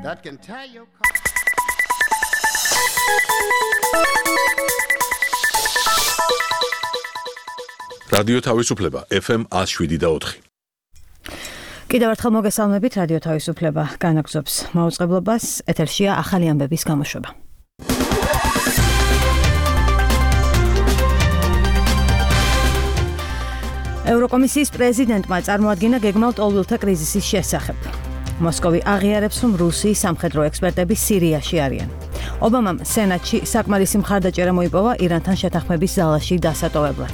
that can tie your რადიო თავისუფლება FM 107.4. კიდევ ერთხელ მოგესალმებით, რადიო თავისუფლება განაგრძობს მაუწყებლობას, ეთერშია ახალი ამბების გამოშვება. ევროკომისიის პრეზიდენტმა წარმოადგინა გეგმავ ტოლვილთა კრიზისის შესახებ. მოსკოვი აღიარებს, რომ რუსიის სამხედრო ექსპერტები სირიაში არიან. ობამამ სენატში საკმარისი მხარდაჭერა მოიპოვა ირანთან შეთანხმების ზალაში დასატოვებლად.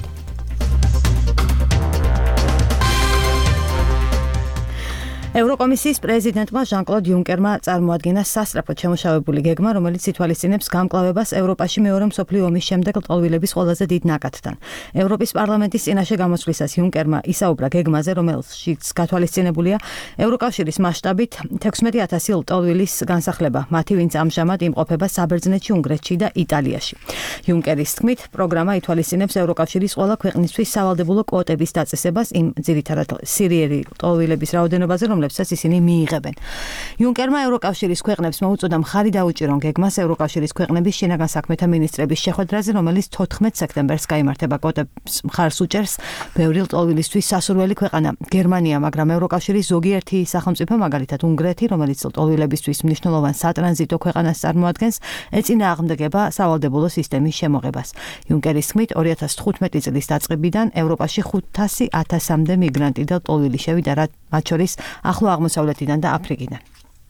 ევროკომისიის პრეზიდენტმა ჟან-კლოდ იუნკერმა წარმოადგინა სასწრაფოდ შემუშავებული გეგმა, რომელიც ითვალისწინებს გამკლავებას ევროპაში მეორე მსოფლიო ომის შემდეგ ლტოლვილების ყველაზე დიდ ნაკადთან. ევროპის პარლამენტის წინაშე გამოსვლისას იუნკერმა ისაუბრა გეგმაზე, რომელშიც გათვალისწინებულია ევროკავშირის მასშტაბით 16,000 ლტოლვილის განსახლება, მათი ვინც ამჟამად იმყოფება საბერძნეთში, უნგრეთში და იტალიაში. იუნკერის თქმით, პროგრამა ითვალისწინებს ევროკავშირის ყველა ქვეყნისთვის სავალდებულო კვოტების დაწესებას იმ ძირითადად სირიელი ლტოლვილების რაოდენობაზე, რომლებსაც ისინი მიიღებენ. იუნკერმა ევროკავშირის ქვეყნებს მოუწოდა მხარი დაუჭირონ გეგმას ევროკავშირის ქვეყნების შინაგან საქმეთა მინისტრების შეხვედრაზე, რომელიც 14 სექტემბერს გაიმართება. კვოტებს მხარს უჭერს ბევრი ლტოლვილისთვის სასურველი ქვეყანა გერმანია, მაგრამ ევროკავშირის ზოგიერთი სახელმწიფო, მაგალითად უნგრეთი, რომელიც ლტოლვილებისთვის მნიშვნელოვან სატრანზიტო ქვეყანას წარმოადგენს, ეწინააღმდეგება სავალდებულო სისტემის შემოღებას. იუნკერის თქმით, 2015 წლის დაწყებიდან ევროპაში 500,000-მდე მიგრანტი და ლტოლვილი შევიდა, მათ შორის ახლო აღმოსავლეთიდან და აფრიკიდან.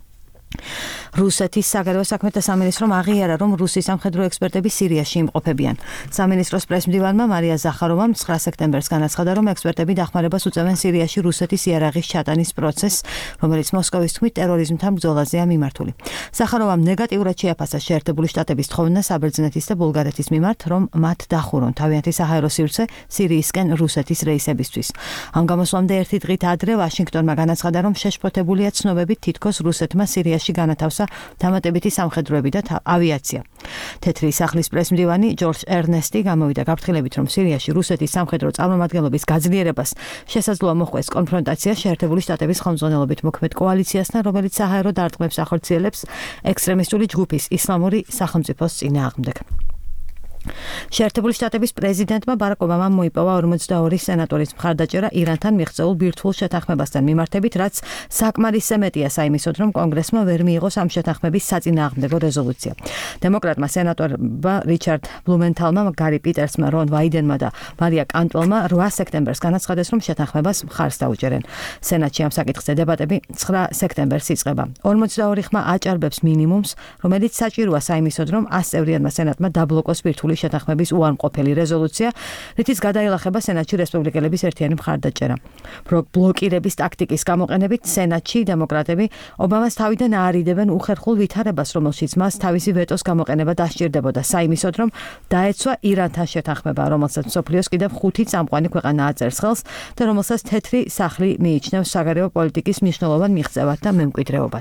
რუსეთის საგარეო საქმეთა სამინისტრომ აღიარა, რომ რუსის სამხედრო ექსპერტები სირიაში იმყოფებიან. სამინისტროს პრესმდივანმა მარია ზახაროვამ 9 სექტემბერს განაცხადა, რომ ექსპერტები დახმარებას უწევენ სირიაში რუსეთის იარაღის ჩატანის პროცესს, რომელიც მოსკოვის თქმით ტერორიზმთან ბრძოლაზეა მიმართული. ზახაროვამ ნეგატიურად შეაფასა შეერთებული შტატების თხოვნა საბერძნეთის და ბულგარეთის მიმართ, რომ მათ დახურონ თავიანთი საჰაერო სივრცე სირიისკენ რუსეთის რეისებისთვის. ამ გამოსვლამდე ერთი დღით ადრე ვაშინგტონმა განაცხადა, რომ შეშფოთებულია ცნობებით თითქოს რუსეთმა სირიაში განათავსა დამატებითი სამხედროები და ავიაცია. თეთრი სახლის პრესმდივანი ჯორჯ ერნესტი გამოვიდა გაფრთხილებით, რომ სირიაში რუსეთის სამხედრო წარმომადგენლობის გაძლიერებას შესაძლოა მოჰყვეს კონფრონტაცია შეერთებული შტატების ხელმძღვანელობით მოქმედ კოალიციასთან, რომელიც საჰაერო დარტყმებს ახორციელებს ექსტრემისტული ჯგუფის ისლამური სახელმწიფოს წინააღმდეგ. შეერთებული შტატების პრეზიდენტმა ბარაკ ობამამ მოიპოვა 42 სენატორის მხარდაჭერა ირანთან მიღწეულ ბირთვულ შეთანხმებასთან მიმართებით, რაც საკმარისზე მეტია საიმისოდ, რომ კონგრესმა ვერ მიიღოს ამ შეთანხმების საწინააღმდეგო რეზოლუცია. დემოკრატმა სენატორმა რიჩარდ ბლუმენთალმა, გარი პიტერსმა, რონ ვაიდენმა და მარია კანტველმა 8 სექტემბერს განაცხადეს, რომ შეთანხმებას მხარს დაუჭერენ. სენატში ამ საკითხზე დებატები 9 სექტემბერს იწყება. 42 ხმა აჭარბებს მინიმუმს, რომელიც საჭიროა საიმისოდ, რომ 100 წევრიანმა სენატმა დაბლოკოს ბირთვული შეთანხმების უარმყოფელი რეზოლუცია, რითიც გადაილახება სენატში რესპუბლიკელების ერთიანი მხარდაჭერა. ბლოკირების ტაქტიკის გამოყენებით სენატში დემოკრატები ობამას თავიდან აარიდებენ უხერხულ ვითარებას, რომელშიც მას თავისი ვეტოს გამოყენება დასჭირდებოდა საიმისოდ, რომ დაეცვა ირანთან შეთანხმება, რომელსაც მსოფლიოს კიდევ 5 წამყვანი ქვეყანა აწერს ხელს და რომელსაც თეთრი სახლი მიიჩნევს საგარეო პოლიტიკის მნიშვნელოვან მიღწევად და მემკვიდრეობად.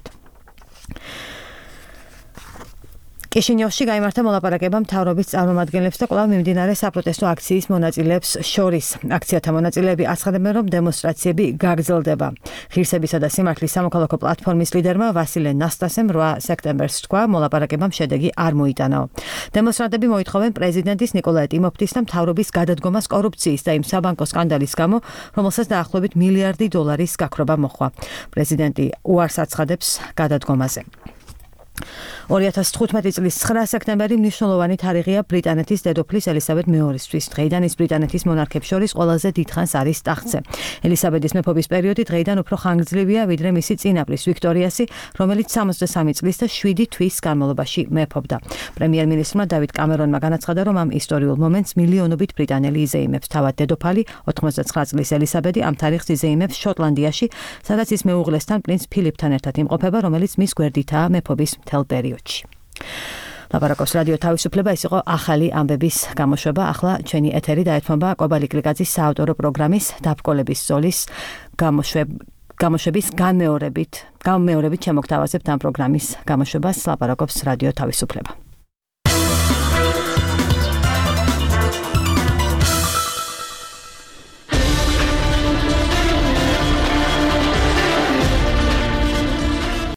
კიშინიოვში გაიმართა მოლაპარაკება მთავრობის წარმომადგენლებს და კვლავ მიმდინარე საპროტესტო აქციის მონაწილეებს შორის. აქციათა მონაწილეები აცხადებენ, რომ დემონსტრაციები გაგრძელდება. ღირსებისა და სიმართლის სამოქალაქო პლატფორმის ლიდერმა ვასილე ნასტასემ 8 სექტემბერს თქვა, მოლაპარაკებამ შედეგი არ მოიტანაო. დემონსტრანტები მოითხოვენ პრეზიდენტის ნიკოლაი ტიმოფტის და მთავრობის გადადგომას კორუფციის და იმ საბანკო სკანდალის გამო, რომელსაც დაახლოებით $1 მილიარდი გაქრობა მოჰყვა. პრეზიდენტი უარს აცხადებს გადადგომაზე. 2015 წლის 9 სექტემბერი მნიშვნელოვანი თარიღია ბრიტანეთის დედოფლის ელისაბედ მეორისთვის. დღეიდან ის ბრიტანეთის მონარქებს შორის ყველაზე დიდხანს არის ტახტზე. ელისაბედის მეფობის პერიოდი დღეიდან უფრო ხანგრძლივია, ვიდრე მისი წინაპრის ვიქტორიასი, რომელიც 63 წლის და 7 თვის განმავლობაში მეფობდა. პრემიერ-მინისტრმა დავიდ კამერონმა განაცხადა, რომ ამ ისტორიულ მომენტს მილიონობით ბრიტანელი იზეიმებს. თავად დედოფალი 89 წლის ელისაბედი ამ თარიღს იზეიმებს შოტლანდიაში, სადაც ის მეუღლესთან პრინც ფილიპთან ერთად იმყოფება, რომელიც მის გვერდითაა მეფობის მთელ პერიოდში. ლაპარაკობს რადიო თავისუფლება, ეს იყო ახალი ამბების გამოშვება. ახლა ჩვენი ეთერი დაეთმობა კობალი კლიკაძის საავტორო პროგრამის დაბკოლების ზოლის გამოშვების განმეორებით შემოგთავაზებთ ამ პროგრამის გამოშვებას. ლაპარაკობს რადიო თავისუფლება.